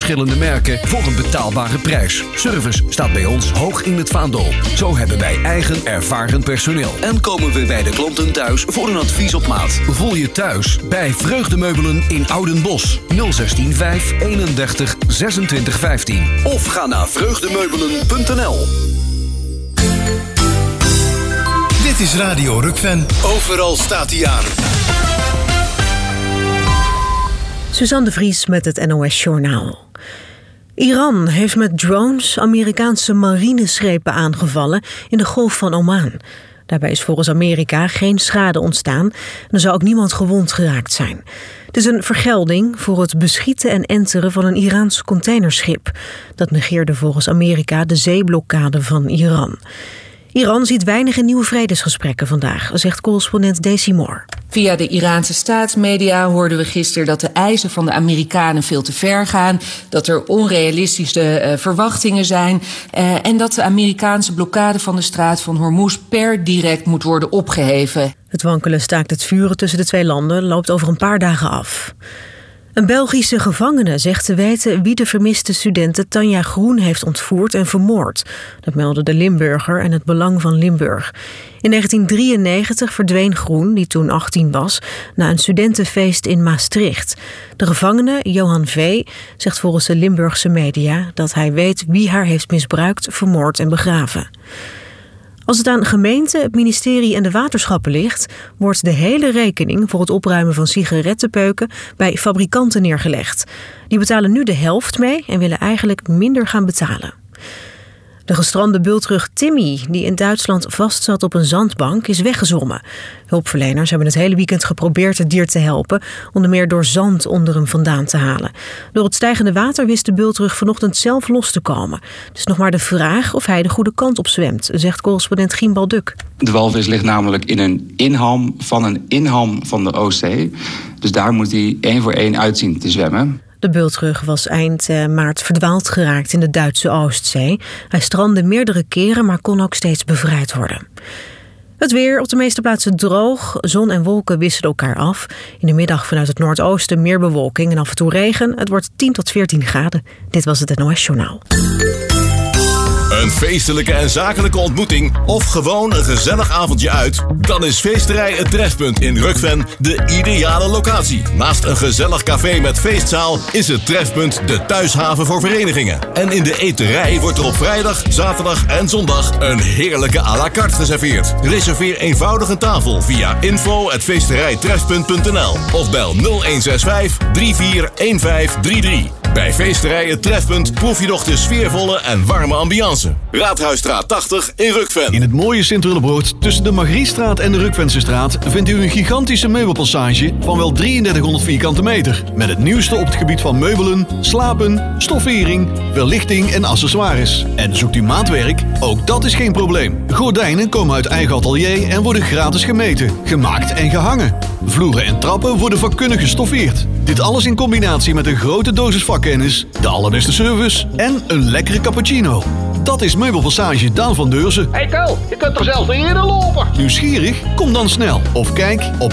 verschillende merken voor een betaalbare prijs. Service staat bij ons hoog in het vaandel. Zo hebben wij eigen ervaren personeel. En komen we bij de klanten thuis voor een advies op maat. Voel je thuis bij Vreugdemeubelen in Oudenbosch. 016 5 31 26 15. Of ga naar vreugdemeubelen.nl. Dit is Radio Rukven. Overal staat hij aan. Suzanne de Vries met het NOS-journaal. Iran heeft met drones Amerikaanse marineschepen aangevallen in de Golf van Oman. Daarbij is volgens Amerika geen schade ontstaan en er zou ook niemand gewond geraakt zijn. Het is een vergelding voor het beschieten en enteren van een Iraans containerschip. Dat negeerde volgens Amerika de zeeblokkade van Iran. Iran ziet weinig in nieuwe vredesgesprekken vandaag, zegt correspondent Daisy Moore. Via de Iraanse staatsmedia hoorden we gisteren dat de eisen van de Amerikanen veel te ver gaan, dat er onrealistische verwachtingen zijn en dat de Amerikaanse blokkade van de straat van Hormuz per direct moet worden opgeheven. Het wankelen staakt het vuren tussen de twee landen loopt over een paar dagen af. Een Belgische gevangene zegt te weten wie de vermiste studente Tanja Groen heeft ontvoerd en vermoord. Dat meldde de Limburger en het Belang van Limburg. In 1993 verdween Groen, die toen 18 was, na een studentenfeest in Maastricht. De gevangene, Johan V., zegt volgens de Limburgse media dat hij weet wie haar heeft misbruikt, vermoord en begraven. Als het aan gemeente, het ministerie en de waterschappen ligt, wordt de hele rekening voor het opruimen van sigarettenpeuken bij fabrikanten neergelegd. Die betalen nu de helft mee en willen eigenlijk minder gaan betalen. De gestrande bultrug Timmy, die in Duitsland vastzat op een zandbank, is weggezwommen. Hulpverleners hebben het hele weekend geprobeerd het dier te helpen, onder meer door zand onder hem vandaan te halen. Door het stijgende water wist de bultrug vanochtend zelf los te komen. Het is nog maar de vraag of hij de goede kant op zwemt, zegt correspondent Gimbal Duk. De walvis ligt namelijk in een inham van de Oostzee. Dus daar moet hij 1 voor 1 uit zien te zwemmen. De bultrug was eind maart verdwaald geraakt in de Duitse Oostzee. Hij strandde meerdere keren, maar kon ook steeds bevrijd worden. Het weer op de meeste plaatsen droog. Zon en wolken wisselen elkaar af. In de middag vanuit het noordoosten meer bewolking en af en toe regen. Het wordt 10 tot 14 graden. Dit was het NOS Journaal. Een feestelijke en zakelijke ontmoeting of gewoon een gezellig avondje uit? Dan is Feesterij Het Trefpunt in Rukven de ideale locatie. Naast een gezellig café met feestzaal is het Trefpunt de thuishaven voor verenigingen. En in de eterij wordt er op vrijdag, zaterdag en zondag een heerlijke à la carte geserveerd. Reserveer eenvoudig een tafel via info@feesterijtrefpunt.nl of bel 0165 341533. Bij Feesterij Het Trefpunt proef je nog de sfeervolle en warme ambiance. Raadhuisstraat 80 in Rukven. In het mooie Sint-Willebroord tussen de Margriestraat en de Rukvensestraat vindt u een gigantische meubelpassage van wel 3300 vierkante meter. Met het nieuwste op het gebied van meubelen, slapen, stoffering, verlichting en accessoires. En zoekt u maatwerk? Ook dat is geen probleem. Gordijnen komen uit eigen atelier en worden gratis gemeten, gemaakt en gehangen. Vloeren en trappen worden vakkundig gestoffeerd. Dit alles in combinatie met een grote dosis vakkennis, de allerbeste service en een lekkere cappuccino. Dat is Meubelpassage Daan van Deurzen. Hey Ko, je kunt er zelfs niet eerder lopen. Nieuwsgierig? Kom dan snel of kijk op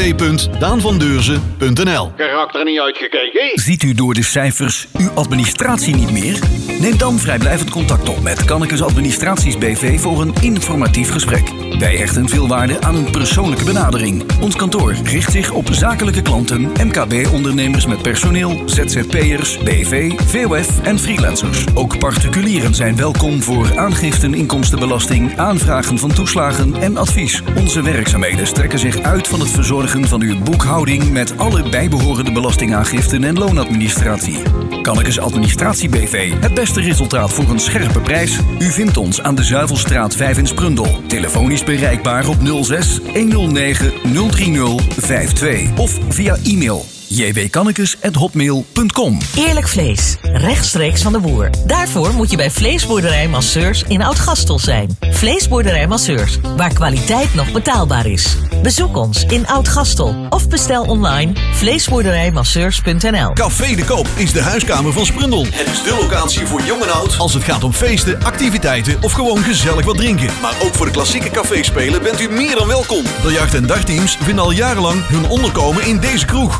www.daanvandeurzen.nl. Karakter er niet uitgekeken. Ziet u door de cijfers uw administratie niet meer? Neem dan vrijblijvend contact op met Kannekes Administraties BV voor een informatief gesprek. Wij hechten veel waarde aan een persoonlijke benadering. Ons kantoor richt zich op zakelijke klanten, MKB-ondernemers met personeel, ZZP'ers, BV, VOF en freelancers. Ook particulieren zijn welkom voor aangiften inkomstenbelasting, aanvragen van toeslagen en advies. Onze werkzaamheden strekken zich uit van het verzorgen van uw boekhouding met alle bijbehorende belastingaangiften en loonadministratie. Kannekes Administratie BV, het beste resultaat voor een scherpe prijs. U vindt ons aan de Zuivelstraat 5 in Sprundel. Telefonisch bereikbaar op 06 109 030 52 of via e-mail jwkannekes@hotmail.com. Eerlijk vlees, rechtstreeks van de boer. Daarvoor moet je bij Vleesboerderij Masseurs in Oud-Gastel zijn. Vleesboerderij Masseurs, waar kwaliteit nog betaalbaar is. Bezoek ons in Oud-Gastel of bestel online vleesboerderijmasseurs.nl. Café de Koop is de huiskamer van Sprundel. Het is de locatie voor jong en oud als het gaat om feesten, activiteiten of gewoon gezellig wat drinken. Maar ook voor de klassieke caféspelen bent u meer dan welkom. Biljart- en dartteams vinden al jarenlang hun onderkomen in deze kroeg. Met een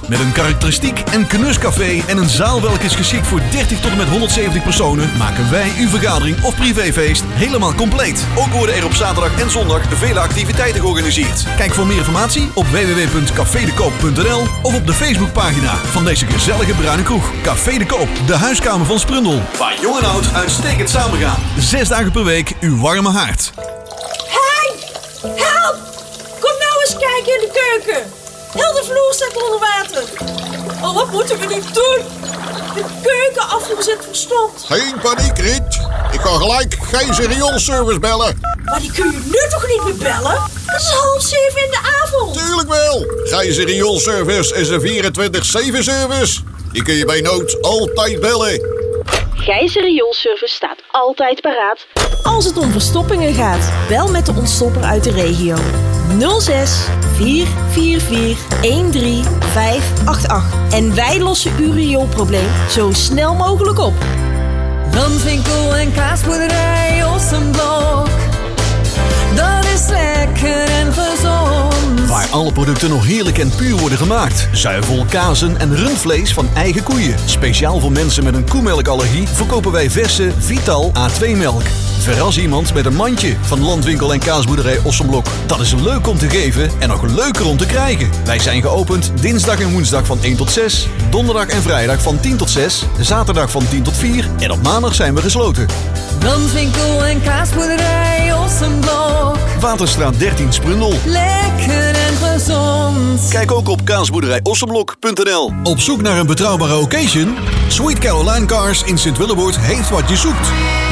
Karakteristiek en knuscafé en een zaal welke is geschikt voor 30 tot en met 170 personen maken wij uw vergadering of privéfeest helemaal compleet. Ook worden er op zaterdag en zondag vele activiteiten georganiseerd. Kijk voor meer informatie op www.cafedekoop.nl of op de Facebookpagina van deze gezellige bruine kroeg. Café de Koop, de huiskamer van Sprundel. Waar jong en oud uitstekend samengaan. 6 dagen per week uw warme haard. Hey! Help! Kom nou eens kijken in de keuken. Heel de vloer staat onder water. Oh, wat moeten we nu doen? De keuken afgezet verstomd. Geen paniek, Riet. Ik kan gelijk Gijzer rioolservice bellen. Maar die kun je nu toch niet meer bellen? Het is 6:30 in de avond. Tuurlijk wel. Gijzer rioolservice is een 24/7 service. Die kun je bij nood altijd bellen. Gijzer rioolservice staat altijd paraat. Als het om verstoppingen gaat, bel met de ontstopper uit de regio. 06 444 13588. En wij lossen uw rioolprobleem zo snel mogelijk op. Landwinkel en kaasboerderij Ossenblok. Dat is lekker en gezond. Waar alle producten nog heerlijk en puur worden gemaakt. Zuivel, kazen en rundvlees van eigen koeien. Speciaal voor mensen met een koemelkallergie verkopen wij verse Vital A2-melk. Verras iemand met een mandje van Landwinkel en kaasboerderij Ossenblok. Dat is leuk om te geven en nog leuker om te krijgen. Wij zijn geopend dinsdag en woensdag van 1 tot 6. Donderdag en vrijdag van 10 tot 6. Zaterdag van 10 tot 4. En op maandag zijn we gesloten. Landwinkel en kaasboerderij Ossenblok. Waterstraat 13 Sprundel. Lekker en gezond. Kijk ook op kaasboerderijossenblok.nl. Op zoek naar een betrouwbare occasion? Sweet Caroline Cars in Sint-Willeboord heeft wat je zoekt.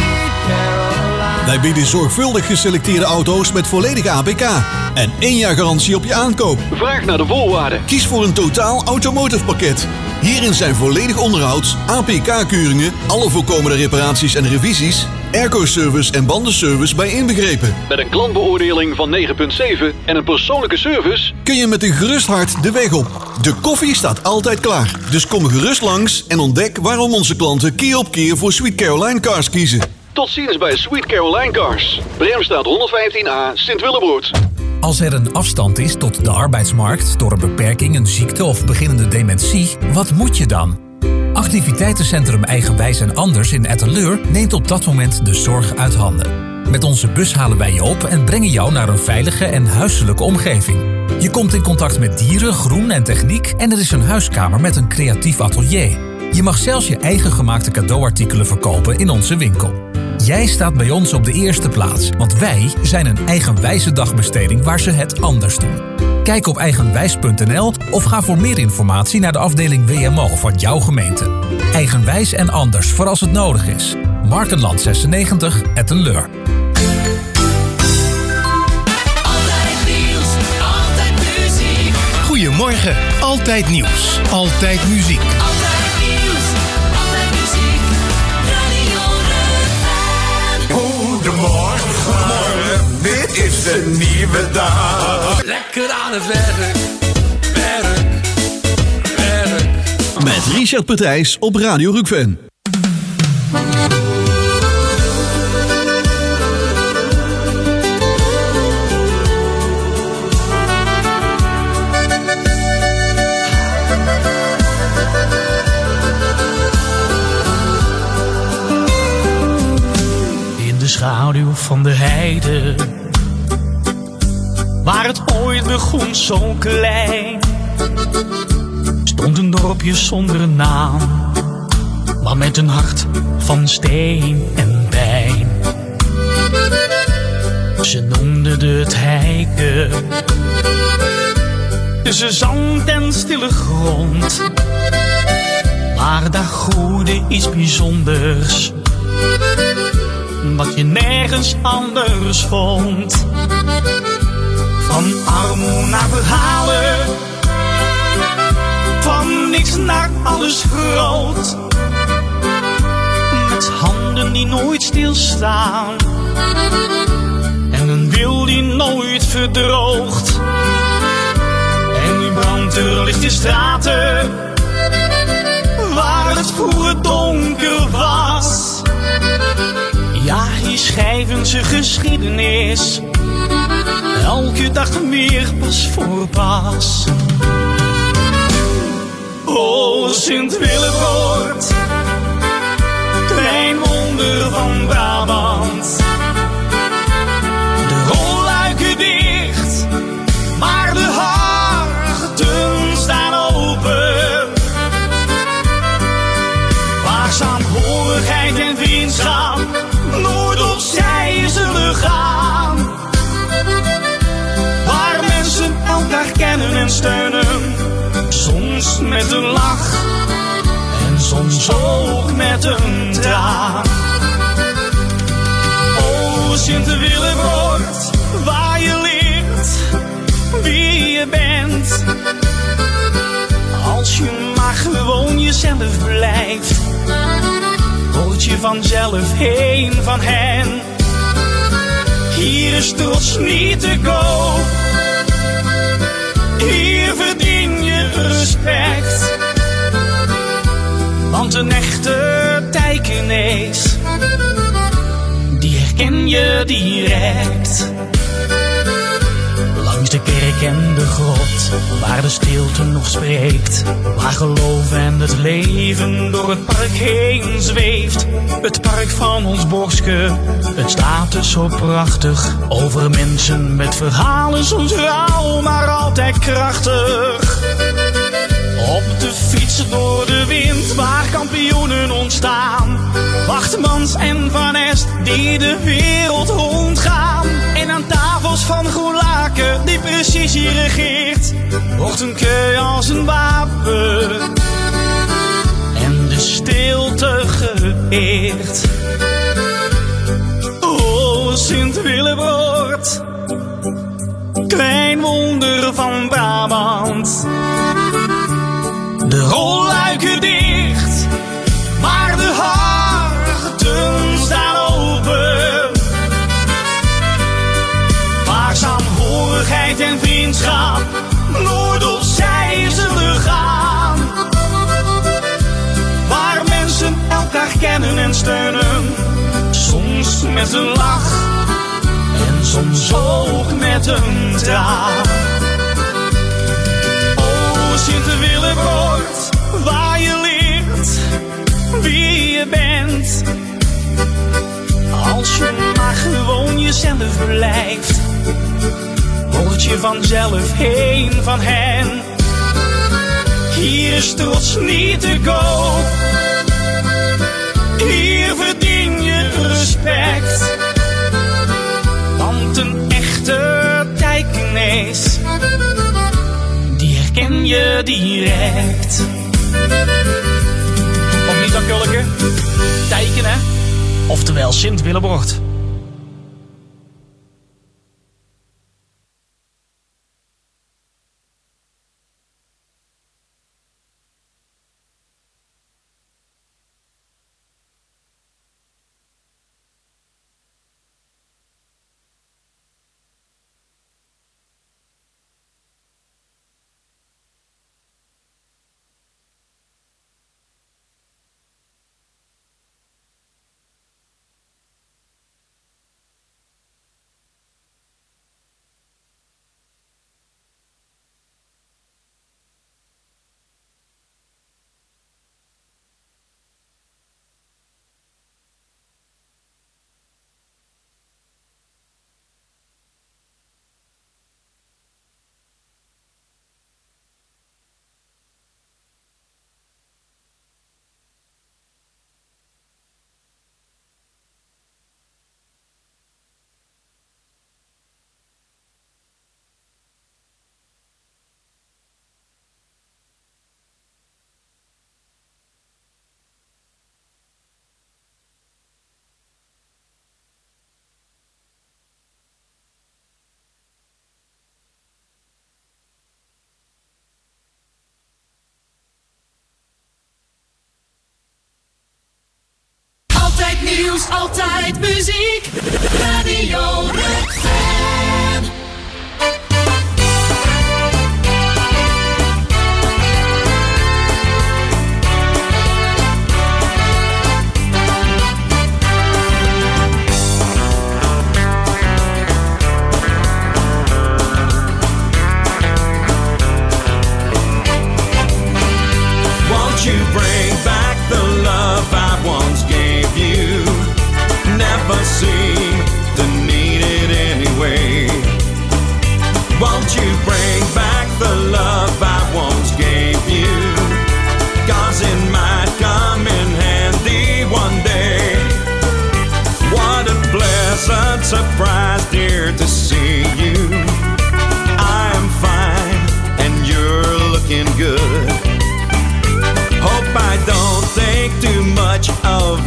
Wij bieden zorgvuldig geselecteerde auto's met volledige APK. En 1 jaar garantie op je aankoop. Vraag naar de voorwaarden. Kies voor een totaal automotive pakket. Hierin zijn volledig onderhoud, APK-keuringen, alle voorkomende reparaties en revisies, airco-service en bandenservice bij inbegrepen. Met een klantbeoordeling van 9,7 en een persoonlijke service kun je met een gerust hart de weg op. De koffie staat altijd klaar. Dus kom gerust langs en ontdek waarom onze klanten keer op keer voor Sweet Caroline Cars kiezen. Tot ziens bij Sweet Caroline Cars. Bremstraat 115A, Sint-Willeboord. Als er een afstand is tot de arbeidsmarkt door een beperking, een ziekte of beginnende dementie, wat moet je dan? Activiteitencentrum Eigenwijs en Anders in Etteleur neemt op dat moment de zorg uit handen. Met onze bus halen wij je op en brengen jou naar een veilige en huiselijke omgeving. Je komt in contact met dieren, groen en techniek en er is een huiskamer met een creatief atelier. Je mag zelfs je eigen gemaakte cadeauartikelen verkopen in onze winkel. Jij staat bij ons op de eerste plaats, want wij zijn een eigenwijze dagbesteding waar ze het anders doen. Kijk op eigenwijs.nl of ga voor meer informatie naar de afdeling WMO van jouw gemeente. Eigenwijs en Anders voor als het nodig is. Markenland 96, Etteleur. Altijd nieuws, altijd muziek. Goedemorgen, altijd nieuws, altijd muziek. Goedemorgen, dit is een nieuwe dag. Lekker aan het werk, werk, werk. Met Richard Petrijs op Radio Rookven. Schaduw van de heide, waar het ooit begon zo klein, stond een dorpje zonder naam, maar met een hart van steen en pijn. Ze noemden het Heiken, tussen zand en stille grond, maar daar groeide iets bijzonders, wat je nergens anders vond. Van armoede naar verhalen, van niks naar alles groot, met handen die nooit stilstaan en een wil die nooit verdroogt. En nu brandt er licht in straten waar het vroeger donker was. Ja, hier schrijven ze geschiedenis, elke dag meer pas voor pas. O Sint-Willebroord, klein wonder van Brabant. De rolluiken dicht, maar de harten staan open. Waar saamhorigheid en vriendschap noord of zij zullen gaan. Waar mensen elkaar kennen en steunen, soms met een lach en soms ook met een traan. O Sint-Willebroord, waar je leert wie je bent. Als je maar gewoon jezelf blijft, word je vanzelf heen van hen. Hier is trots niet te koop, hier verdien je respect. Want een echte Tijkenees, die herken je direct. Langs de kerk en de grot, waar de stilte nog spreekt. Waar geloof en het leven door het park heen zweeft. Het park van ons Borske, het staat er zo prachtig. Over mensen met verhalen soms rauw, maar altijd krachtig. Op de fiets door de wind, waar kampioenen ontstaan. Wachtmans en Van Est, die de wereld rondgaan. En aan tafels van Goelaken, die precisie regeert, wordt een keu als een wapen en de stilte geëerd. O Sint-Willebroord, klein wonder van Brabant. De rolluiken dicht, maar de harten staan open. Waar saamhorigheid en vriendschap noord of zij zullen gaan. Waar mensen elkaar kennen en steunen, soms met een lach en soms ook met een traan. O Sint-Willebroord, waar je leert wie je bent. Als je maar gewoon jezelf blijft, word je vanzelf heen van hen. Hier is trots niet te koop, hier verdien je respect. Want een echte Tijkenees, die herken je direct. Of niet dan Kulke? Tijken hè? Oftewel Sint-Willebroord. Altijd nieuws, altijd muziek. Radio Rukven.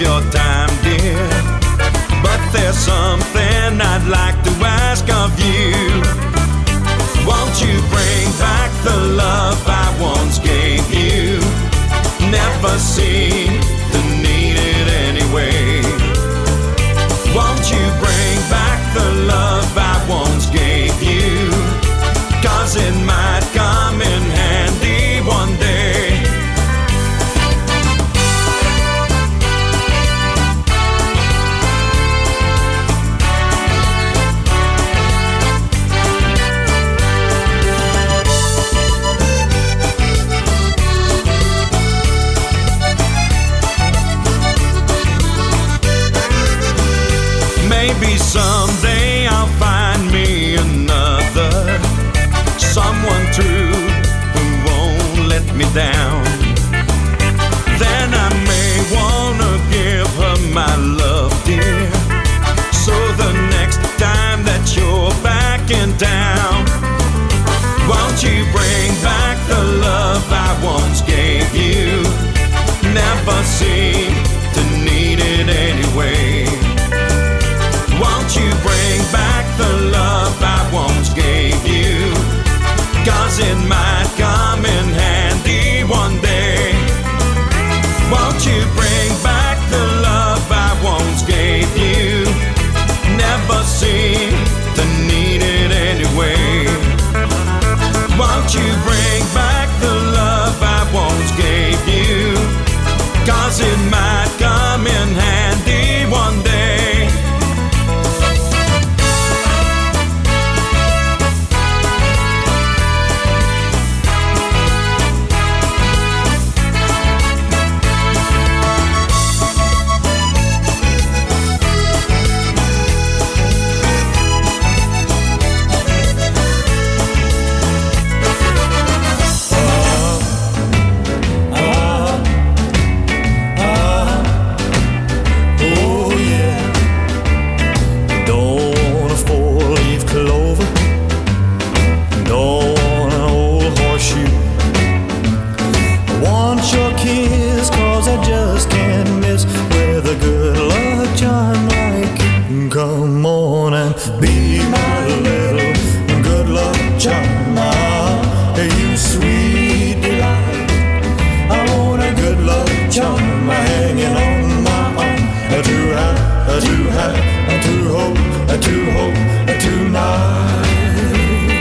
your time, dear. But there's something I'd like to ask of you. Won't you bring back the love I once gave you? Never seem to need it anyway. Won't you bring back the love I once gave you? 'Cause it might come in handy one day. Maybe someday I'll find me another, someone true who won't let me down. Then I may wanna give her my love, dear. So the next time that you're back in town, won't you bring back the love I once gave you? Never seem to need it anyway. Won't you bring back the love I once gave you? 'Cause it might come in handy one day. Won't you bring back the love I once gave you? Never seem to need it anyway. Won't you bring back the love I once gave you? 'Cause it might come in handy one day. Come on and be my little good luck charm. You sweet delight. I want a good luck charm hanging on my arm. To have, to hope tonight.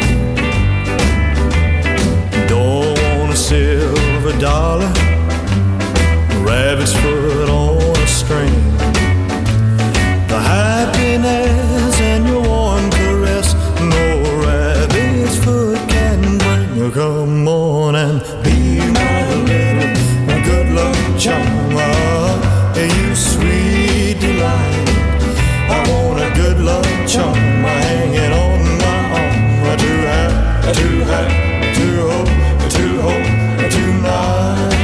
Don't want a silver dollar, rabbit's foot on a string. The happiness in your warm caress, no rabbit's foot can bring. Come on and be my little good luck charm. You sweet delight. I want a good luck charm hanging on my arm. To hope tonight.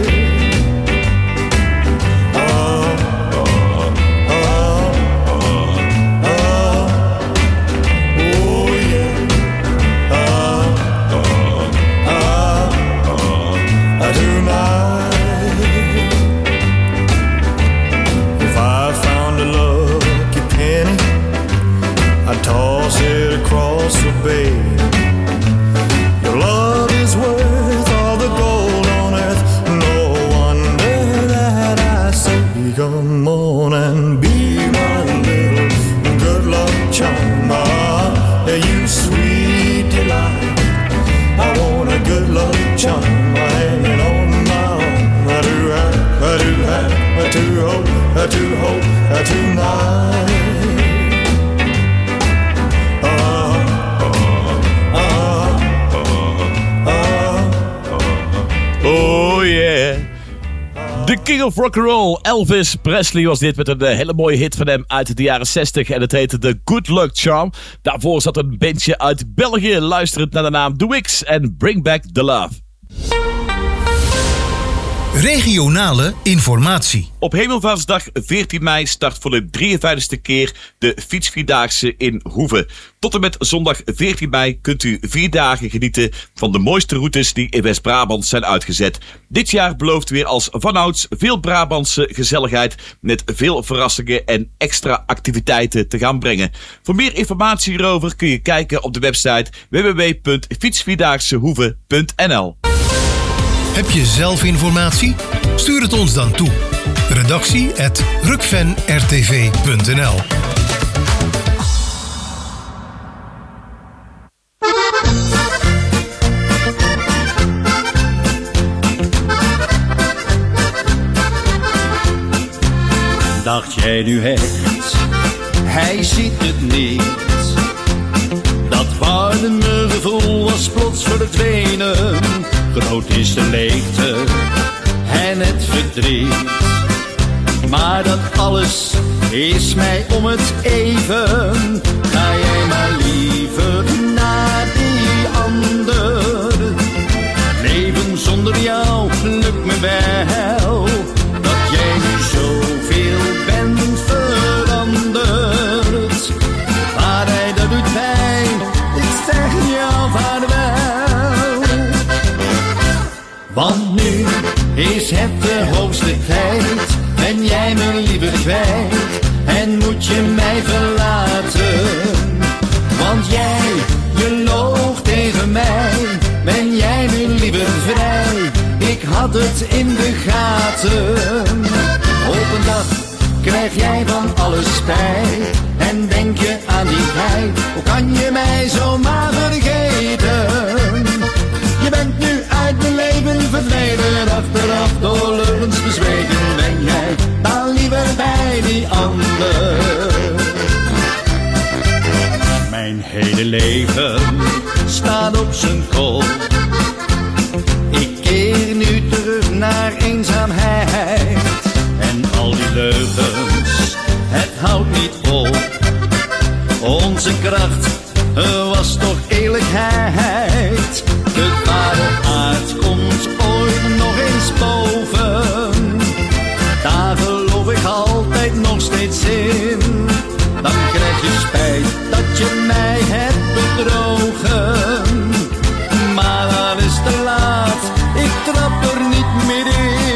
Toss it across the bay. Your love is worth all the gold on earth. No wonder that I say, come on and be my little good luck charm. You sweet delight. I want a good luck charm hanging on my arm. I do hope tonight. Oh yeah. The King of Rock'n'Roll, Elvis Presley was dit met een hele mooie hit van hem uit de jaren 60 en het heette The Good Luck Charm. Daarvoor zat een bandje uit België, luisterend naar de naam The Wicks en Bring Back the Love. Regionale informatie. Op Hemelvaartsdag 14 mei start voor de 53ste keer de Fietsvierdaagse in Hoeve. Tot en met zondag 14 mei kunt u 4 dagen genieten van de mooiste routes die in West-Brabant zijn uitgezet. Dit jaar belooft weer als vanouds veel Brabantse gezelligheid met veel verrassingen en extra activiteiten te gaan brengen. Voor meer informatie hierover kun je kijken op de website www.fietsvierdaagsehoeve.nl. Heb je zelf informatie? Stuur het ons dan toe. Redactie@rukvenrtv.nl. Dacht jij nu echt, hij ziet het niet? Dat warme gevoel was plots verdwenen. Groot is de leegte en het verdriet. Maar dat alles is mij om het even. Ga jij maar liever naar die ander. Leven zonder jou lukt me wel. Dat jij nu zoveel bent veranderd. Maar hij, dat doet pijn, ik zeg jou vaarwel. Want nu is het de hoogste tijd. Ben jij me liever kwijt en moet je mij verlaten. Want jij, je loog tegen mij. Ben jij nu liever vrij? Ik had het in de gaten. Op een dag krijg jij van alles spijt. En denk je aan die tijd. Hoe kan je mij zomaar vergeten? Je bent nu uit mijn leven verdwenen. Achteraf door leugens bezweken. Ben jij dan liever bij die ander? Mijn hele leven staat op zijn kop. Ik keer nu terug naar eenzaamheid. En al die leugens, het houdt niet op. Onze kracht was toch eerlijkheid. De ware aard komt ooit nog eens boven. Daar geloof ik altijd nog steeds in. Dan krijg je spijt dat je mij hebt bedrogen. Maar dat is te laat, ik trap er niet meer in.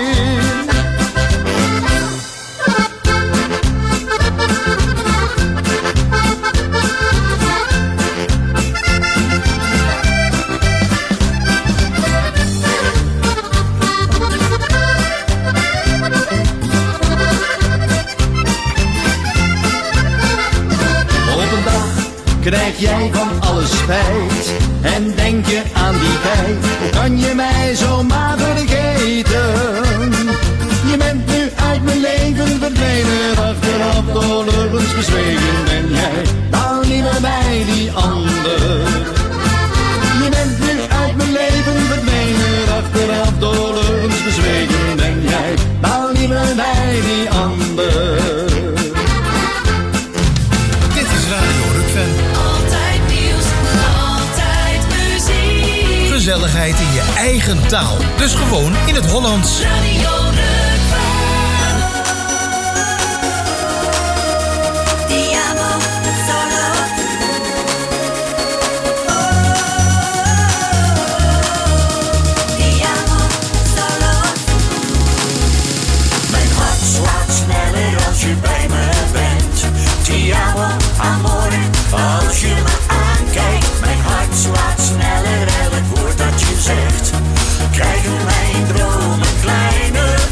Krijg jij van alles spijt en denk je aan die tijd. Hoe kan je mij zomaar vergeten? Je bent nu uit mijn leven verdwenen. Achteraf door leugens bezweken. Ben jij dan niet meer bij die ander? Je bent nu uit mijn leven verdwenen. Achteraf door leugens bezweken. Ben jij dan niet meer bij die ander? Dit is Radio Rukven. Altijd nieuws, altijd muziek. Gezelligheid in je eigen taal. Dus gewoon in het Hollands. Radio Rukven. Ti amo solo. Ti amo solo. Mijn hart slaat sneller als je bij me bent. Ti amo amore. Als je me aankijkt, mijn hart slaat sneller elk woord dat je zegt. Krijgen mijn dromen kleiner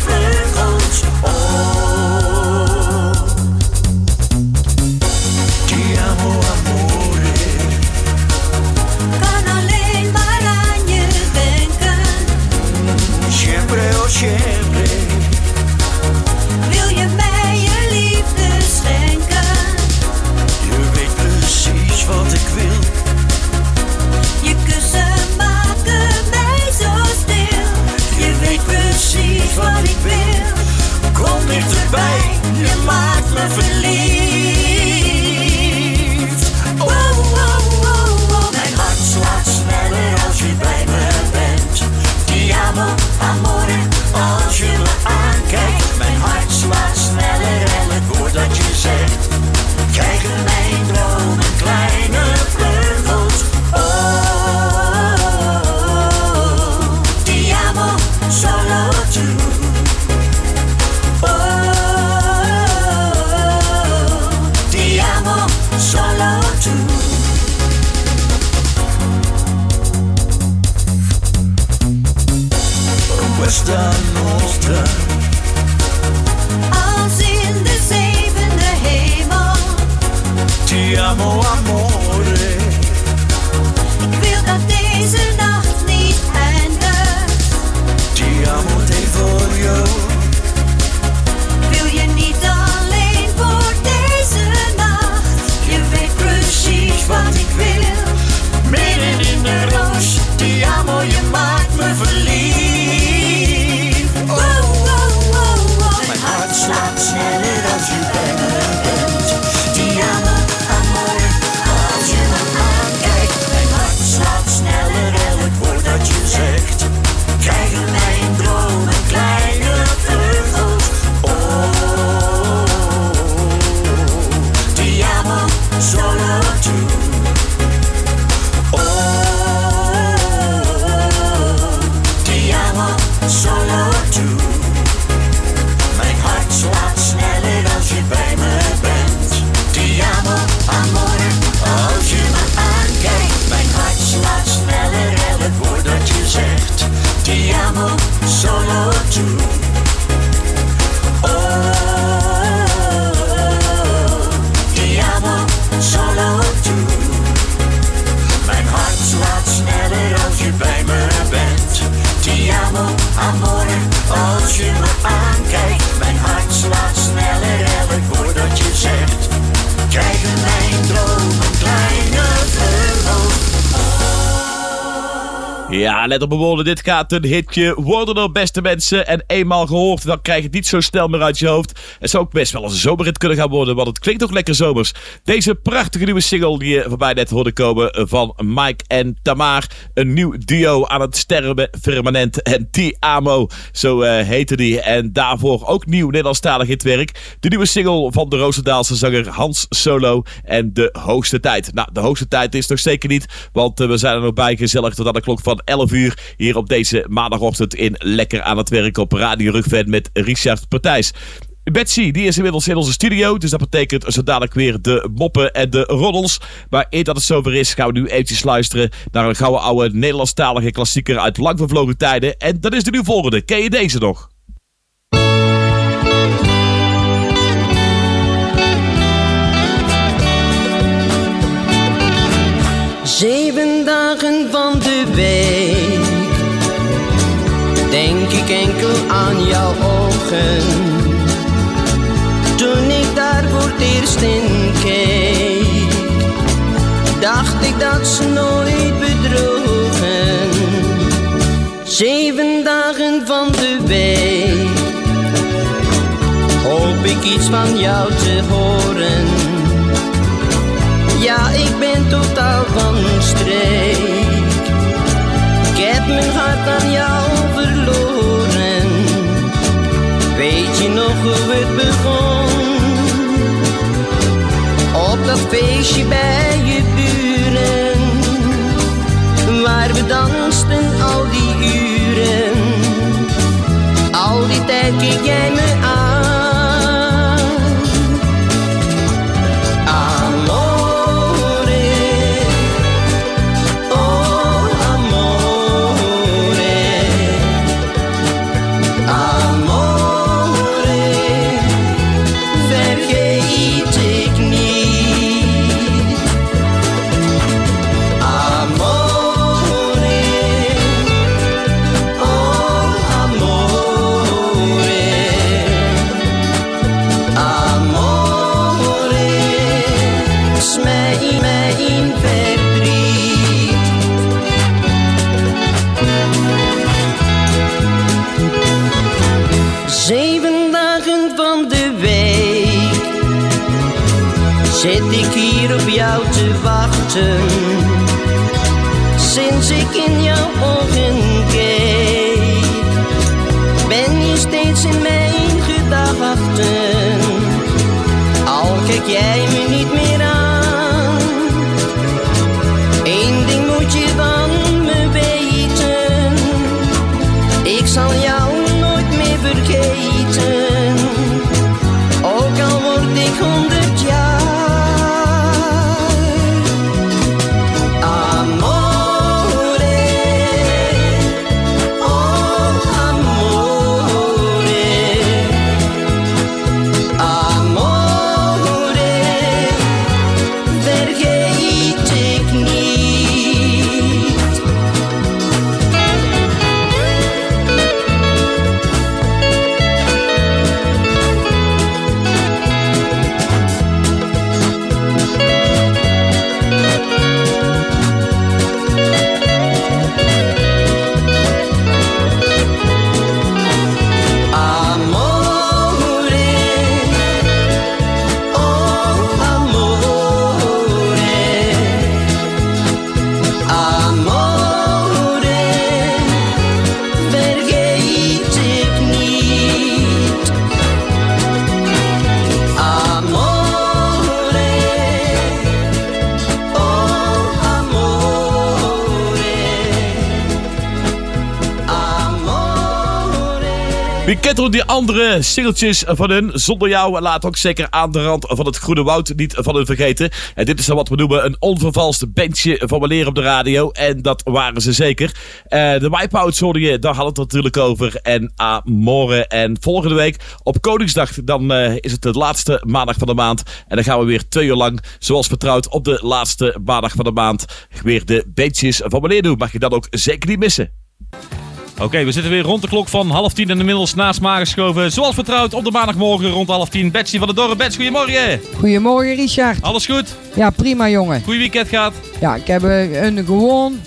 slaat sneller als je bij me bent. Ti amo, amore, als je me aankijkt. Mijn hart slaat sneller elk woord dat je zegt. Krijgen mijn dromen kleine vleugels. Oh, ti amo, solo tu. Solo tu. Mijn hart slaat sneller als je bij me bent. Ti amo, amore, als je me aankijkt. Mijn hart slaat sneller elk woord dat je zegt. Ti amo, solo tu. Oh, ti amo, solo tu. Mijn hart slaat sneller als je bij me bent. Ti amo, amore, als je me aankijkt. Mijn hart slaat sneller elk woord dat je zegt. Krijgen mijn dromen kleine vleugels. Ja, let op mijn woorden, dit gaat een hitje worden door beste mensen. En eenmaal gehoord, dan krijg je het niet zo snel meer uit je hoofd. Het zou ook best wel een zomerhit kunnen gaan worden, want het klinkt ook lekker zomers. Deze prachtige nieuwe single die je voorbij net hoorde komen van Mike en Tamar. Een nieuw duo aan het sterren firmament en Ti amo, zo heette die. En daarvoor ook nieuw Nederlandstalig hitwerk. De nieuwe single van de Roosendaalse zanger Hans Solo en De Hoogste Tijd. Nou, de hoogste tijd is nog zeker niet, want we zijn er nog bij gezellig tot aan de klok van 11 uur hier op deze maandagochtend in Lekker aan het Werk op Radio Rugven met Richard Partijs. Betsy, die is inmiddels in onze studio, dus dat betekent zo dadelijk weer de moppen en de roddels. Maar eer dat het zover is, gaan we nu eventjes luisteren naar een gouden oude Nederlandstalige klassieker uit lang vervlogen tijden. En dat is de nu volgende. Ken je deze nog? 7 dagen van de week denk ik enkel aan jouw ogen. Toen ik daar voor het eerst in keek, dacht ik dat ze nooit bedrogen. 7 dagen van de week hoop ik iets van jou te horen. Ja, ik ben totaal van streek. Ik heb mijn hart aan jou verloren. Weet je nog hoe het begon? Op dat feestje bij je buren, waar we dansten al die uren. Al die tijd keek jij me aan. Zit ik hier op jou te wachten, sinds ik in jouw ogen keek, ben je steeds in mijn gedachten, al kijk jij me niet meer aan. Eén ding moet je van me weten, ik zal jou nooit meer vergeten, ook al word ik 100 jaar. Wie kent er die andere singeltjes van hun? Zonder jou laat ook zeker aan de rand van het Groene Woud niet van hun vergeten. En dit is dan wat we noemen een onvervalste bandje van weleer op de radio. En dat waren ze zeker. De Wipeouts hoorde je, daar hadden we het natuurlijk over. En Amore. En volgende week op Koningsdag, dan is het de laatste maandag van de maand. En dan gaan we weer 2 uur lang, zoals vertrouwd, op de laatste maandag van de maand weer de bandjes van weleer doen. Mag je dat ook zeker niet missen. Oké, we zitten weer rond de klok van 9:30 en inmiddels naast me aangeschoven. Zoals vertrouwd op de maandagmorgen rond 9:30. Betsy van de Dorre. Bets, goedemorgen. Goedemorgen, Richard. Alles goed? Ja, prima, jongen. Goeie weekend gehad? Ja, ik heb een gewoon,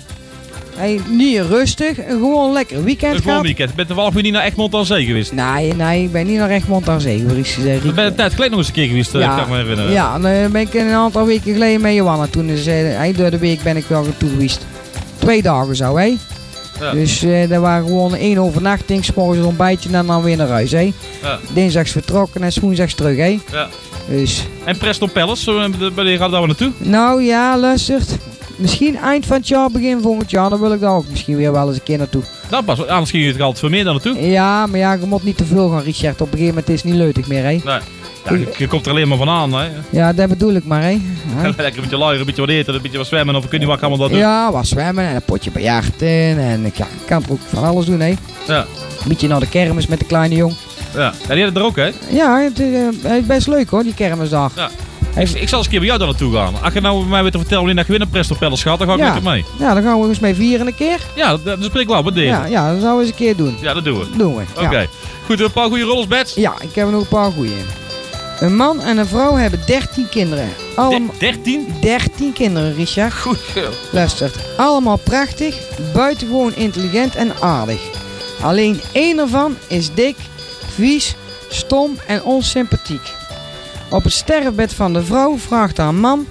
niet rustig, een gewoon lekker weekend gehad. Een gewoon weekend. Je bent toevallig niet naar Egmond aan Zee geweest? Nee, ik ben niet naar Egmond aan Zee geweest. Je bent een tijd geleden nog eens een keer geweest, ja, kan ik me herinneren. Ja, dan ben ik een aantal weken geleden met Johanna. Toen is, door de week ben ik wel toe geweest. 2 dagen zo, hè. Ja. Dus er waren gewoon 1 overnachting, 's morgens een ontbijtje en dan weer naar huis, hè. Ja. Dinsdags vertrokken en woensdags terug, hè. Ja. Dus. En Preston Palace, wanneer gaat daar naartoe? Nou ja, luistert. Misschien eind van het jaar, begin volgend jaar, dan wil ik daar ook misschien weer wel eens een keer naartoe. Dat pas, anders ging je het altijd veel meer dan naartoe. Ja, maar ja, je moet niet te veel gaan, Richard. Op een gegeven moment is het niet leutig meer, hè. Nee. Ja, je komt er alleen maar van aan, hè? Ja, dat bedoel ik maar, hè. Lekker een beetje luieren, een beetje wat eten, een beetje wat zwemmen, of kun je wat allemaal dat doen? Ja, wat zwemmen en een potje biljarten en ik kan er ook van alles doen, hè. Ja. Een beetje naar de kermis met de kleine jong. Ja, die hadden er ook, hè? Ja, het is best leuk, hoor, die kermisdag. Ja. Ik zal eens een keer bij jou daar naartoe gaan. Als je nou bij mij weet te vertellen wanneer je gewin een Preston Palace gaat, dan ga ik met je mee. Ja, dan gaan we eens mee vieren een keer. Ja, dat spreek ik wel met deze. Ja, dat zouden we eens een keer doen. Ja, dat doen we. Oké. Ja. Goed, een paar goede rollers, Bets? Ja, ik heb er nog een paar goede. Een man en een vrouw hebben 13 kinderen. 13? 13 kinderen, Richard. Goed, joh. Luistert. Allemaal prachtig, buitengewoon intelligent en aardig. Alleen 1 ervan is dik, vies, stom en onsympathiek. Op het sterfbed van de vrouw vraagt haar man: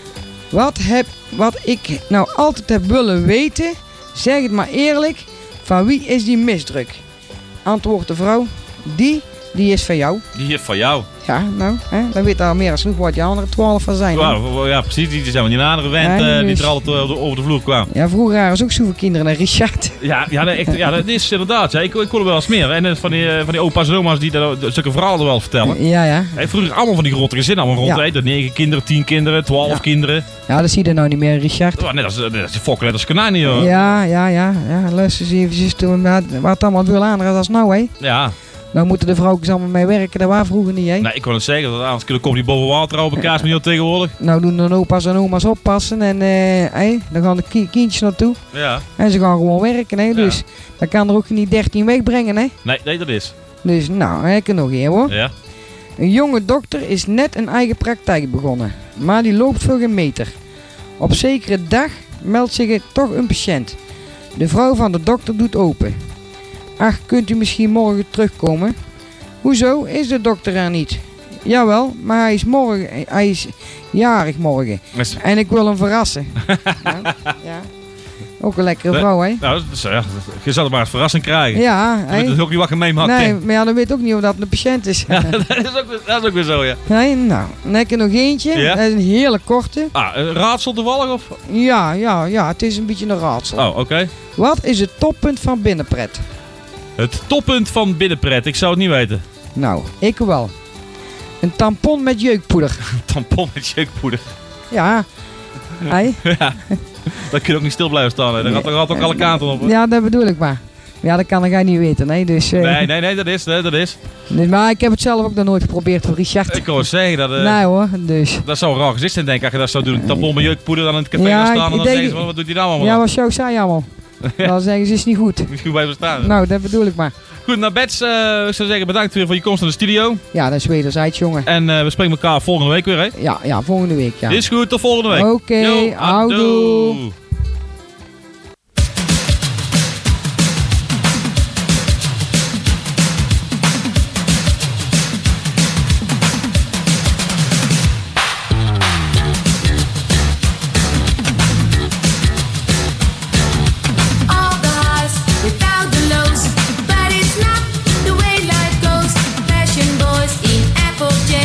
wat ik nou altijd heb willen weten, zeg het maar eerlijk, van wie is die misdruk? Antwoordt de vrouw: die is van jou. Die is van jou? Ja, nou, dan weet daar meer als genoeg wat je andere 12 van zijn. Ja, precies. Die zijn van die andere vent die er altijd over de vloer kwam. Ja, vroeger waren ze ook zoveel kinderen naar Richard. Ja, dat is inderdaad. Ja. Ik kon er wel eens meer. En van die opa's en oma's die zulke verhalen wel vertellen. Ja. Vroeger allemaal van die grote gezinnen. Allemaal rond. Ja. 9 kinderen, 10 kinderen, 12 kinderen. Ja, dat zie je nou niet meer, Richard. Oh, net als fokken, net als konijnen, joh. Ja. Luister eens eventjes toen. Wat allemaal veel anders als nou, hè? Ja. Nou moeten de vrouwtjes allemaal mee werken, dat waren vroeger niet, hè? Nee, ik kon het zeggen, dat anders komt die boven water op een kaasmenu tegenwoordig. Nou doen de opa's en oma's oppassen en dan gaan de kindjes naartoe. Ja. En ze gaan gewoon werken, hè? Dus ja. Dan kan er ook niet 13 wegbrengen, hè? Nee, dat is. Dus nou, ik er nog één, hoor. Ja. Een jonge dokter is net een eigen praktijk begonnen, maar die loopt voor geen meter. Op zekere dag meldt zich toch een patiënt. De vrouw van de dokter doet open. Ach, kunt u misschien morgen terugkomen? Hoezo, is de dokter er niet? Jawel, maar hij is jarig morgen. En ik wil hem verrassen. Ja. Ook een lekkere vrouw, hè? Nou, je zal er maar een verrassing krijgen. Ja. Je weet ook niet wat je meemaakt. Nee, maar ja, dan weet ook niet of dat een patiënt is. Ja, dat is ook weer zo, ja. Nee, nou, dan heb ik er nog eentje. Ja? Dat is een hele korte. Een raadsel toevallig, of? Ja, het is een beetje een raadsel. Oh, oké. Wat is het toppunt van binnenpret? Het toppunt van binnenpret, ik zou het niet weten. Nou, ik wel. Een tampon met jeukpoeder. Een tampon met jeukpoeder? Ja. Hey? Ja. Dan kun je ook niet stil blijven staan, hè. Dat gaat ook alle kanten op. Hè. Ja, dat bedoel ik maar. Ja, dat kan ik niet weten, nee. Dus, nee, dat is. Dus, maar ik heb het zelf ook nog nooit geprobeerd voor Richard. Ik wou zeggen dat... nee hoor, dus... Dat zou een raar gezicht zijn, denk ik, als je dat zou doen. Een tampon met jeukpoeder dan in het café gaan staan en dan zeggen ze, wat doet hij nou allemaal? Ja, wat zou zei allemaal? Dan zeggen ze, is niet goed. Niet goed bij verstaan. Nou, dat bedoel ik maar. Goed, nou Bets, ik zou zeggen bedankt weer voor je komst naar de studio. Ja, dat is wederzijds, jongen. En we spreken elkaar volgende week weer, hè? Ja, volgende week, ja. Is goed, tot volgende week. Oké, houdoe.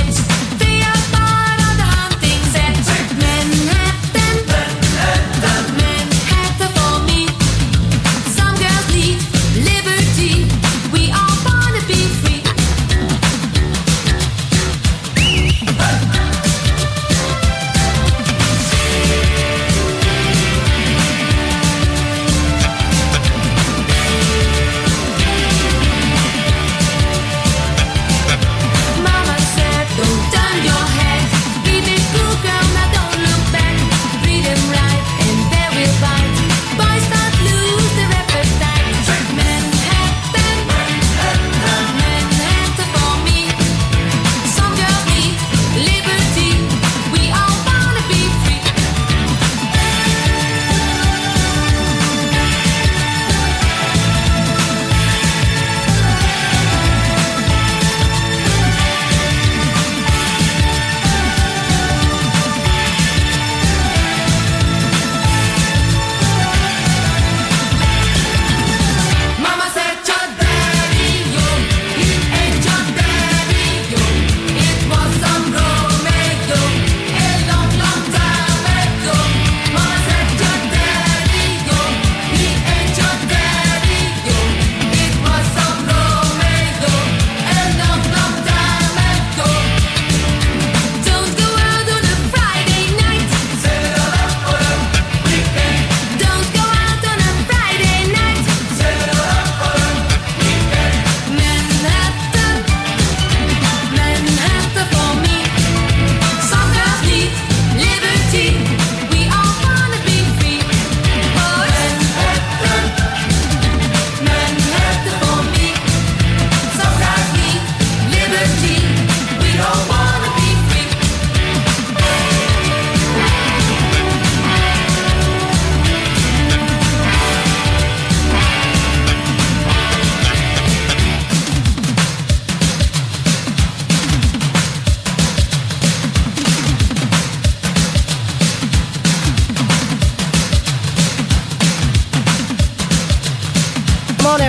Manhattan.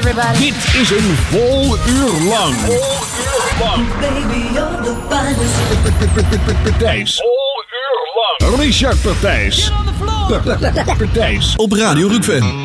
everybody. Dit is een vol uur lang. Baby, you're the finest. Partijs. Vol uur lang. Richard Partijs. Partijs. Op Radio Rukven.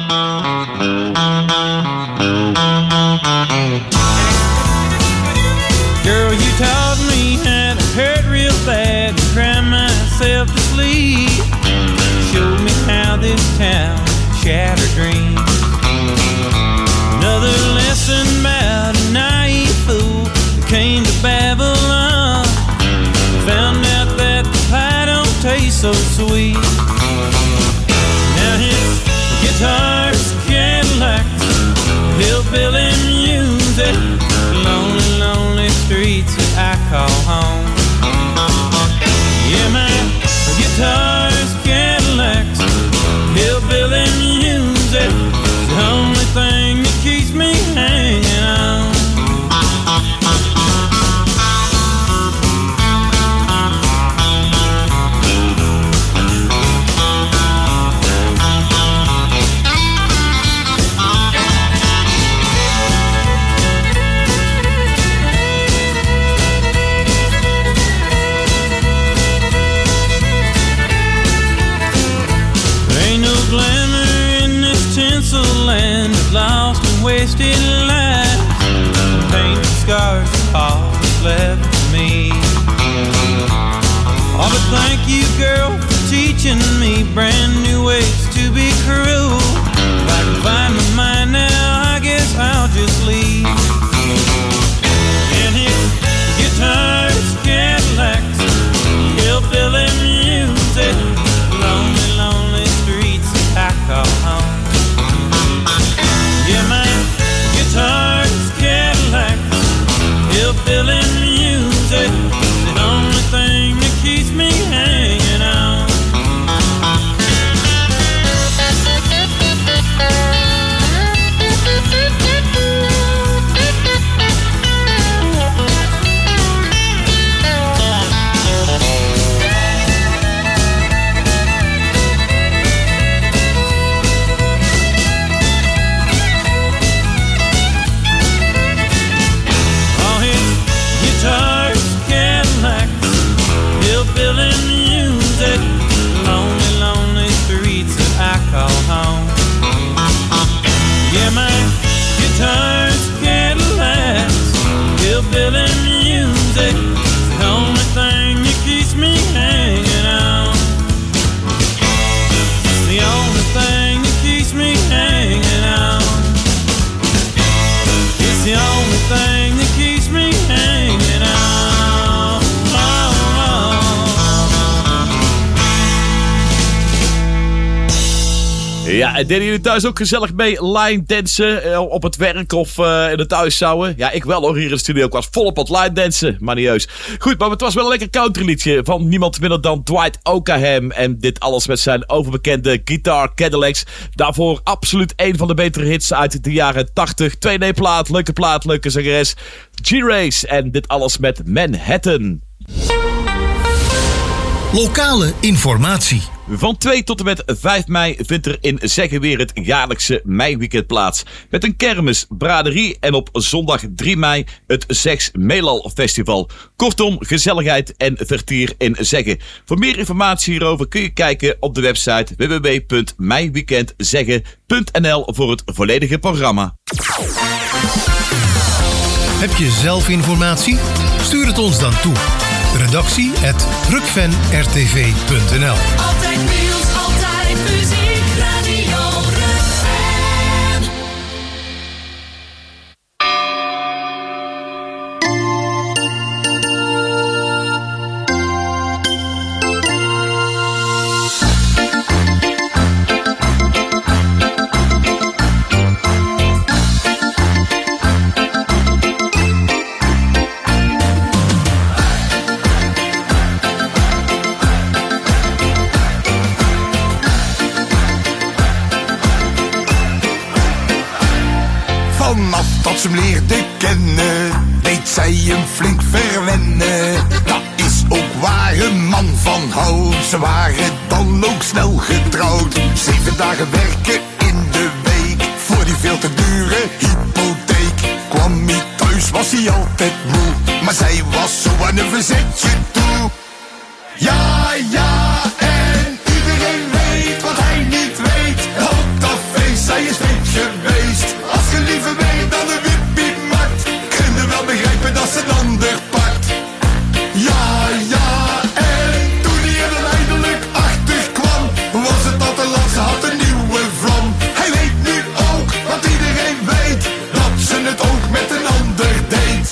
Girl, you taught me how to hurt real bad and cry myself to sleep. Showed me how this town shattered dreams. Another lesson about a naive fool that came to Babylon. Found out that the pie don't taste so sweet. Now his guitar's Cadillacs, hillbilly music, lonely, lonely streets that I call home. Yeah, my guitar's Cadillacs, hillbilly music, the only thing that keeps me hanging on. Land of lost and wasted lives, paint the scars of all that's left of me. Oh, but thank you, girl, for teaching me brand new ways to be cruel. If I can find my mind now, I guess I'll just leave. And his guitars, Cadillacs, hillbilly music, lonely, lonely streets that I call home. Yeah, my guitar's Cadillacs, hillbilly music, the only thing that keeps me hanging on. Yeah, my guitar's Cadillacs, hillbilly music, the only thing that keeps me hanging on. The only thing that keeps me hanging on. It's the only thing that keeps me hanging on. Ja, en deden jullie thuis ook gezellig mee line dansen op het werk of in het huishouden? Ja, ik wel hoor, hier in de studio. Ik was volop aan het line dansen, manieus. Goed, maar het was wel een lekker countryliedje van niemand minder dan Dwight Oakham. En dit alles met zijn overbekende Guitar Cadillacs. Daarvoor absoluut een van de betere hits uit de jaren 80. 2-plaat, leuke zangeres. G-Race en dit alles met Manhattan. Lokale informatie. Van 2 tot en met 5 mei vindt er in Zegge weer het jaarlijkse meiweekend plaats. Met een kermis, braderie en op zondag 3 mei het Zegs Meelal Festival. Kortom, gezelligheid en vertier in Zegge. Voor meer informatie hierover kun je kijken op de website www.meiweekendzegge.nl voor het volledige programma. Heb je zelf informatie? Stuur het ons dan toe. Redactie@rukvenrtv.nl. Altijd nieuws, altijd muziek, Radio Rukven. Vanaf dat ze hem leerde kennen, deed zij hem flink verwennen. Dat is ook waar een man van houdt. Ze waren dan ook snel getrouwd. 7 dagen werken in de week voor die veel te dure hypotheek. Kwam hij thuis, was hij altijd moe. Maar zij was zo aan een verzetje toe. Ja, ja, en iedereen weet wat hij niet weet. Op dat feest, zij is weet geweest. Als je liever weet dan een wippie maakt, kun je wel begrijpen dat ze een ander pakt. Ja, ja, en toen hij er dan eindelijk achter kwam, was het al te laat, ze had een nieuwe vlam. Hij weet nu ook, want iedereen weet, dat ze het ook met een ander deed.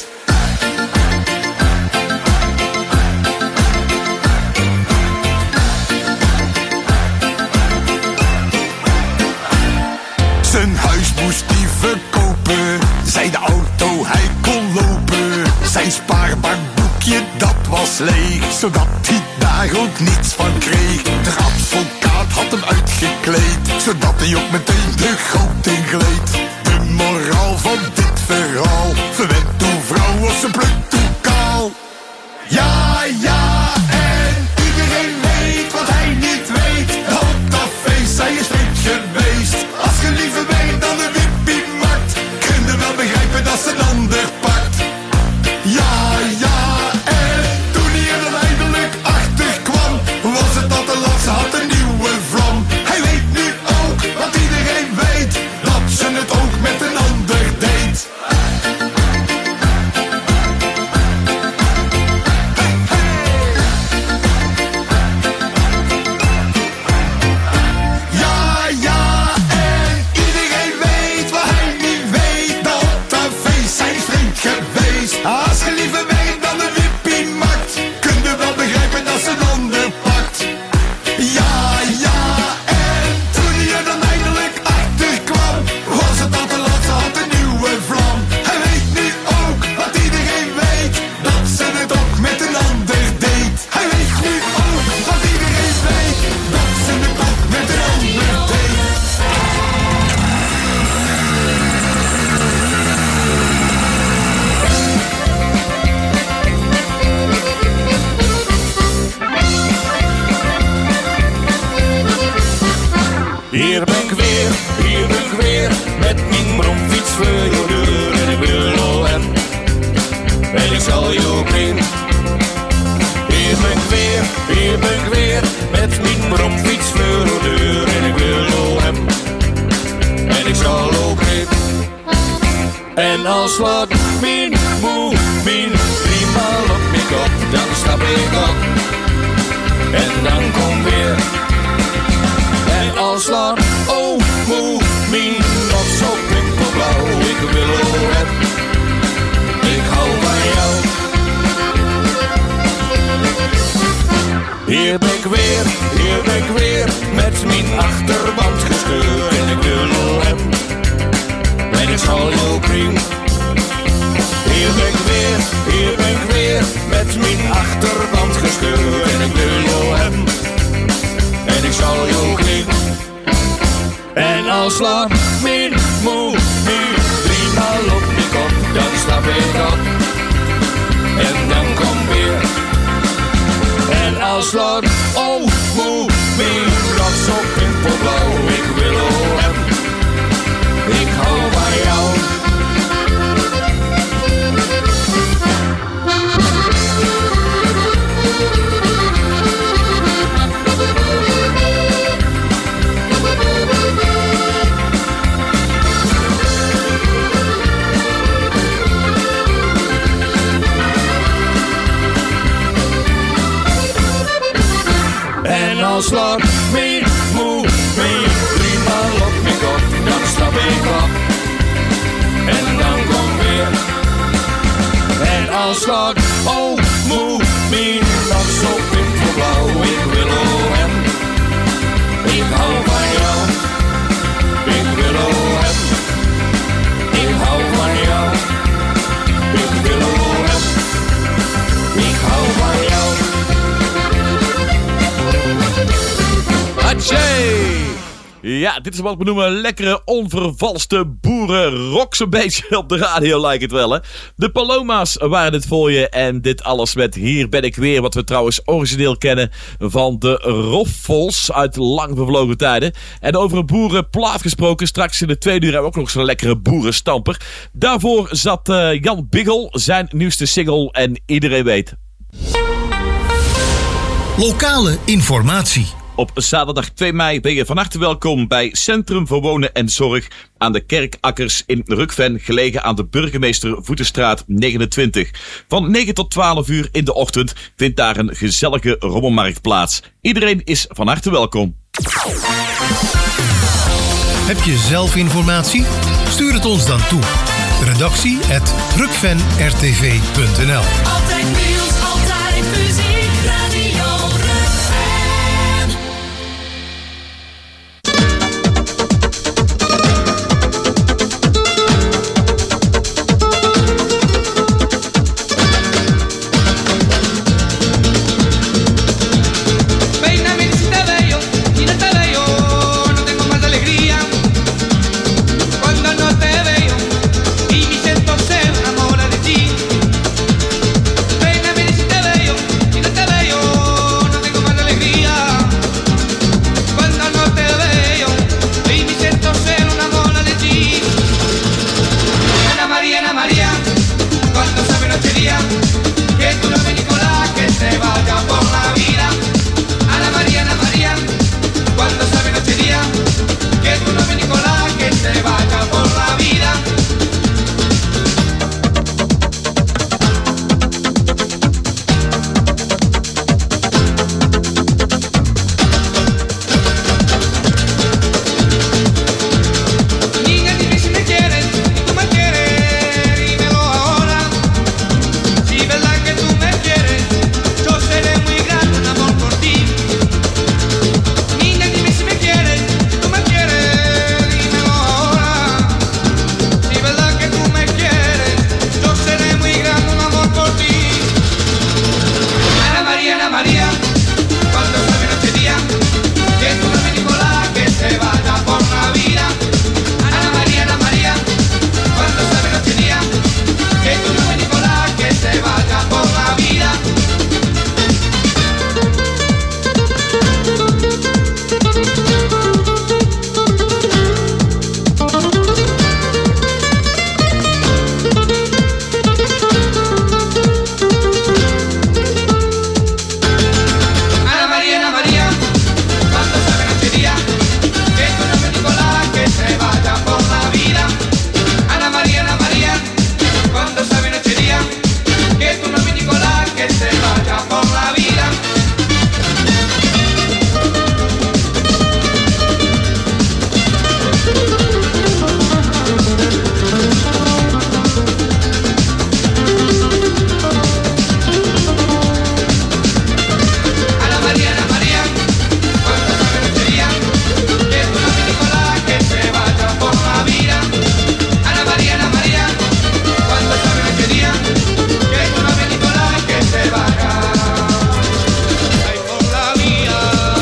Zijn huis moest hij verkopen, zij de auto hij kon lopen. Zijn spaarbankboekje dat was leeg, zodat hij daar ook niets van kreeg. De advocaat had hem uitgekleed, zodat hij ook meteen de goot ingleed. De moraal van dit verhaal, verwend uw vrouw of ze plukt uw kaal. Ja, ja, en iedereen weet wat hij niet weet. Op dat feest, zij is weet geweest. Als je liever weet dan een wippie maakt, kun je wel begrijpen dat ze een ander pakt. Ja, ja, en toen hij er dan eindelijk achter kwam, was het al te laat, ze had een nieuwe vlam. Hij weet nu ook, want iedereen weet, dat ze het ook met een ander deed. Ja, ja, en iedereen weet wat hij niet weet. Dat dat feest zijn vriend geweest. Als je liever weet dan een wippie maakt, kun je wel begrijpen dat ze een ander pakt. Ja, ja, en toen hij er dan eindelijk achter kwam, was het al te laat, ze had een nieuwe vlam. Hij weet nu ook, wat iedereen weet, dat ze het ook met een ander deed. Hij weet nu ook, wat iedereen weet, dat ze het ook met een ander deed. Hier ben ik weer, met mijn bromfiets voor je deur. En ik wil al hem, en ik zal je ook in. Hier ben ik weer, met mijn bromfiets voor je deur. En ik wil al hem, en ik zal ook in. En als slaat mijn moe, mijn driemaal op mijn kop, dan stap ik op. En dan kom weer. En als slaat, oh moe, mijn nog zo pimpelblauw. Ik wil al hem, ik hou van jou. Hier ben ik weer, met mijn achterband gescheurd. En ik wil al hem, en ik zal je ook zien. Hier ben ik weer, met mijn achterband gescheurd. En ik wil al hem, en ik zal je ook zien. En als slaat mijn moe, mijn driemaal op mijn kop, dan stap ik op. En dan kom weer. En als slaat, oh moe, mijn rok zo pimpelblauw. Ik wil al hem, ik hou van jou. En als slaat mijn moe, mijn driemaal op mijn kop, dan stap ik op. En dan kom weer. En als slaat, oh moe, mijn nog zo pimpelblauw. Ik wil al hem, ik hou van jou. Ik wil al hem, ik hou van jou. Ik wil al hem, ik hou van jou. Hatjee! Ja, dit is wat we noemen lekkere, onvervalste boerenrock. Zo'n beetje op de radio lijkt het wel, hè. De Paloma's waren het voor je. En dit alles met Hier ben ik weer. Wat we trouwens origineel kennen van de Roffels uit lang vervlogen tijden. En over een boerenplaat gesproken. Straks in de tweede uur hebben we ook nog zo'n lekkere boerenstamper. Daarvoor zat Jan Biggel, zijn nieuwste single. En iedereen weet. Lokale informatie. Op zaterdag 2 mei ben je van harte welkom bij Centrum voor Wonen en Zorg aan de Kerkakkers in Rukven, gelegen aan de Burgemeester Voetenstraat 29. Van 9 tot 12 uur in de ochtend vindt daar een gezellige rommelmarkt plaats. Iedereen is van harte welkom. Heb je zelf informatie? Stuur het ons dan toe. redactie@rukvenrtv.nl. Altijd nieuws, altijd muziek, Radio Rukven. Peíname si te veo y no te veo, no tengo más alegría. Cuando no te veo y mi siento se enamora de ti. Peíname si te veo y no te veo, no tengo más alegría. Cuando no te veo y mi siento se enamora de ti. Ana María, cuando sabe nochería, que tú no me Nicolás, que se vaya por la vida. Ana María, cuando sabe nochería, que tú no me Nicolás, que se vaya por la vida. Niña, dime si me quieres, si tú me quieres, dímelo ahora. Si es verdad que tú me quieres, yo seré muy grande en amor por ti. Niña, dime si me quieres, si tú me quieres, dímelo ahora. Si es verdad que tú me quieres, yo seré muy grande en amor por ti. Ana María, cuando sabe nochería, que tú no me Nicolás, que se vaya por la vida. Ana María, cuando sabe nochería, que tú no me Nicolás, que se vaya por la vida. Ana María, cuando sabe nochería, que tú no me Nicolás, que se vaya por la vida. Ana María, cuando sabe nochería, que tú no me Nicolás, que se vaya por la vida. Ana María, cuando sabe nochería, que tú no me Nicolás, que se vaya por la vida. Ana María, cuando sabe nochería, que tú no me Nicolás, que se vaya ay, por la vida.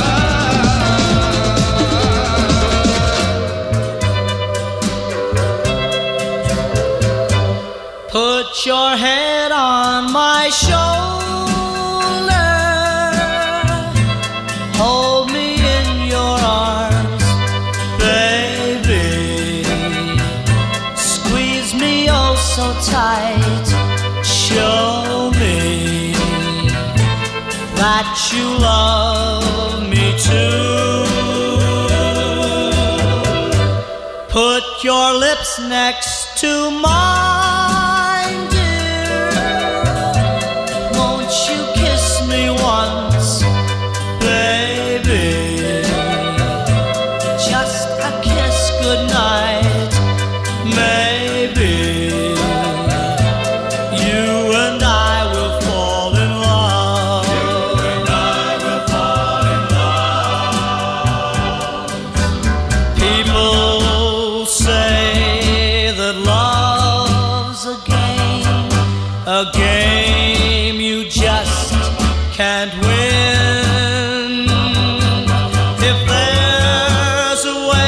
Put your head on my shoulder, hold me in your arms, baby. Squeeze me oh so tight, show me that you love me too. Put your lips next to mine, dear. Won't you kiss me once, baby? Just a kiss goodnight, maybe. You and I will fall in love. You and I will fall in love. People say that love's a game you just can't win. If there's a way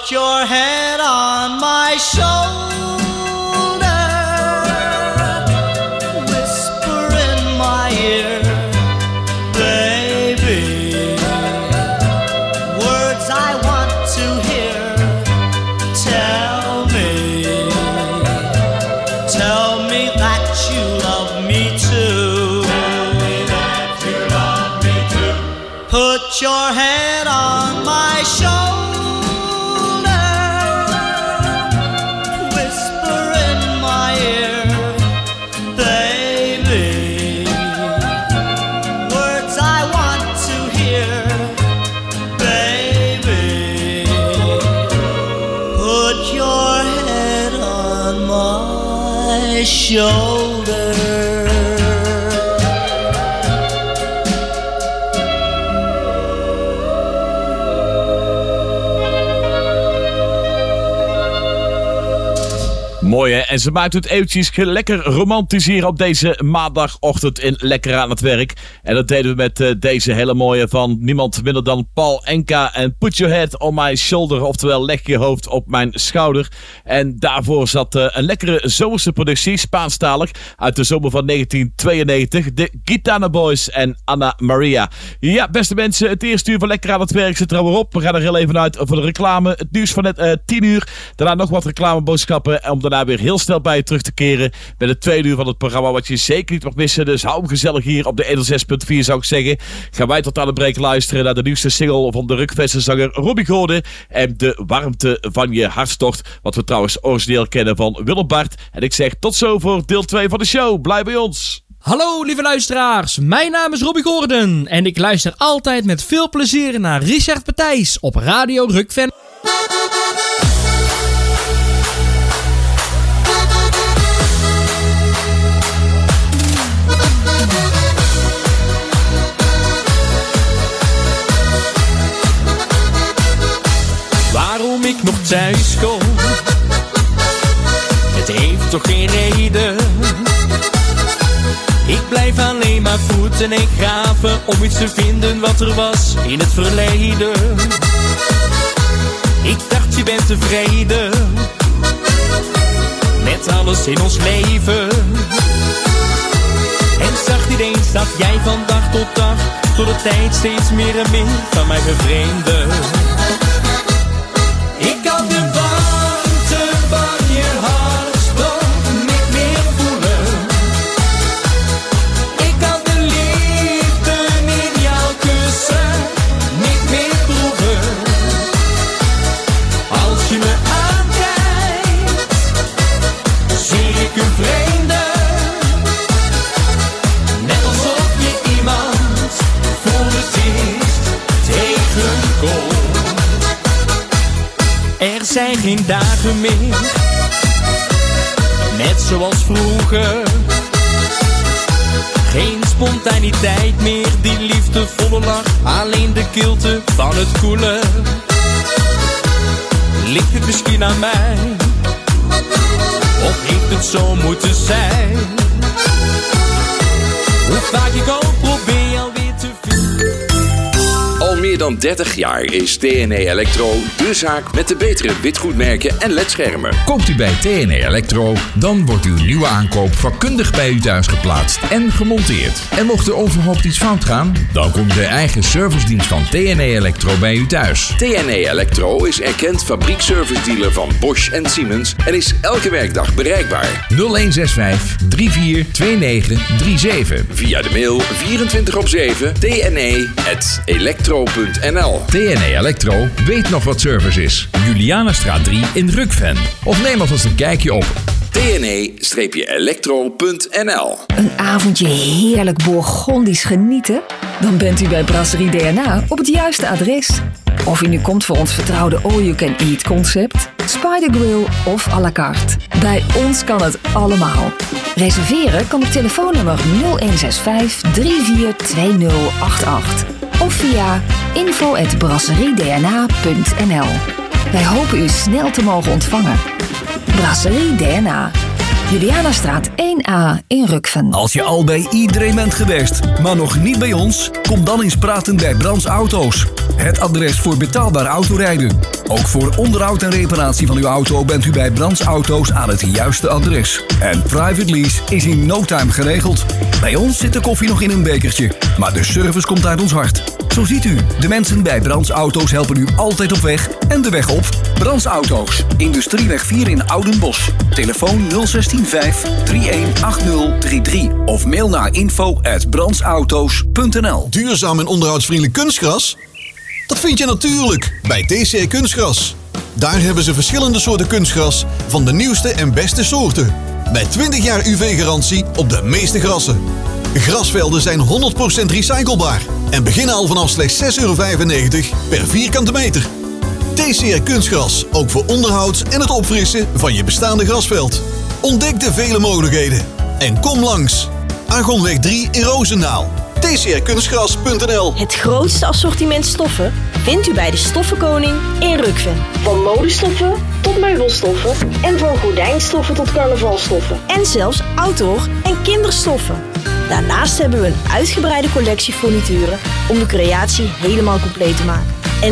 Put your head on my shoulder. Whisper in my ear, baby. Words I want to hear. Tell me that you love me too. Tell me that you love me too. Put your head on my shoulder. Whisper in my ear, baby. Words I want to hear, baby. Put your head on my shoulder. Mooi hè, en ze maakt het eventjes lekker romantisch hier op deze maandagochtend in Lekker aan het Werk. En dat deden we met deze hele mooie van niemand minder dan Paul Enka en Put Your Head on My Shoulder, oftewel leg je hoofd op mijn schouder. En daarvoor zat een lekkere zomerse productie, Spaanstalig, uit de zomer van 1992, de Gitana Boys en Anna Maria. Ja, beste mensen, het eerste uur van Lekker aan het Werk zit er alweer op. We gaan er heel even uit voor de reclame, het nieuws van net 10 uur, daarna nog wat reclameboodschappen, om daarna weer heel snel bij je terug te keren met het tweede uur van het programma, wat je zeker niet mag missen. Dus hou hem gezellig hier op de 106.4, zou ik zeggen. Gaan wij tot aan de break luisteren naar de nieuwste single van de Rukvense zanger Robbie Gordon en De Warmte van Je Hartstocht, wat we trouwens origineel kennen van Willem Bart. En ik zeg tot zo voor deel 2 van de show. Blijf bij ons. Hallo lieve luisteraars, mijn naam is Robbie Gordon en ik luister altijd met veel plezier naar Richard Patijs op Radio Rukven. Waarom ik nog thuis kom, het heeft toch geen reden. Ik blijf alleen maar voeten en graven om iets te vinden wat er was in het verleden. Ik dacht je bent tevreden met alles in ons leven. En zag niet eens dat jij van dag tot dag door de tijd steeds meer en meer van mij bevreemde. Ik kan de warmte van je hartstocht niet meer voelen. Ik kan de liefde in jouw kussen niet meer proeven. Als je me aankijkt, zie ik een vreemde. Net alsof je iemand voor het eerst tegenkomt. Er zijn geen dagen meer, net zoals vroeger. Geen spontaniteit meer, die liefdevolle lach. Alleen de kilte van het koelen. Ligt het misschien aan mij? Of heeft het zo moeten zijn? Hoe vaak ik ook probeer alweer te vinden. Al meer dan 30 jaar is TNE Electro de zaak met de betere witgoedmerken en ledschermen. Koopt u bij TNE Electro, dan wordt uw nieuwe aankoop vakkundig bij u thuis geplaatst en gemonteerd. En mocht er overhoopt iets fout gaan, dan komt de eigen servicedienst van TNE Electro bij u thuis. TNE Electro is erkend fabriekservice-dealer van Bosch en Siemens en is elke werkdag bereikbaar. 0165 342937. Via de mail 24/7 tne@electro.nl. TNE Electro weet nog wat service is. Julianastraat 3 in Rukven. Of neem alvast een kijkje op tne-electro.nl. Een avondje heerlijk Bourgondisch genieten? Dan bent u bij Brasserie DNA op het juiste adres. Of u nu komt voor ons vertrouwde all-you-can-eat concept, Spider Grill of à la carte. Bij ons kan het allemaal. Reserveren kan op telefoonnummer 0165 342088 of via info@brasseriedna.nl. Wij hopen u snel te mogen ontvangen. Brasserie DNA. Julianastraat 1A in Rukven. Als je al bij iedereen bent geweest, maar nog niet bij ons, kom dan eens praten bij Brands Auto's. Het adres voor betaalbaar autorijden. Ook voor onderhoud en reparatie van uw auto bent u bij Brands Auto's aan het juiste adres. En private lease is in no time geregeld. Bij ons zit de koffie nog in een bekertje, maar de service komt uit ons hart. Zo ziet u, de mensen bij Brands Auto's helpen u altijd op weg en de weg op. Brands Auto's, Industrieweg 4 in Oudenbosch. Telefoon 016 318033 of mail naar info@brandsauto's.nl. Duurzaam en onderhoudsvriendelijk kunstgras? Dat vind je natuurlijk bij TCR Kunstgras. Daar hebben ze verschillende soorten kunstgras van de nieuwste en beste soorten. Met 20 jaar UV-garantie op de meeste grassen. Grasvelden zijn 100% recyclebaar en beginnen al vanaf slechts €6,95 per vierkante meter. TCR Kunstgras, ook voor onderhoud en het opfrissen van je bestaande grasveld. Ontdek de vele mogelijkheden en kom langs. Argonweg 3 in Roosendaal. tcrkunstgras.nl. Het grootste assortiment stoffen vindt u bij de Stoffenkoning in Rukven. Van modestoffen tot meubelstoffen en van gordijnstoffen tot carnavalstoffen. En zelfs outdoor- en kinderstoffen. Daarnaast hebben we een uitgebreide collectie furnituren om de creatie helemaal compleet te maken.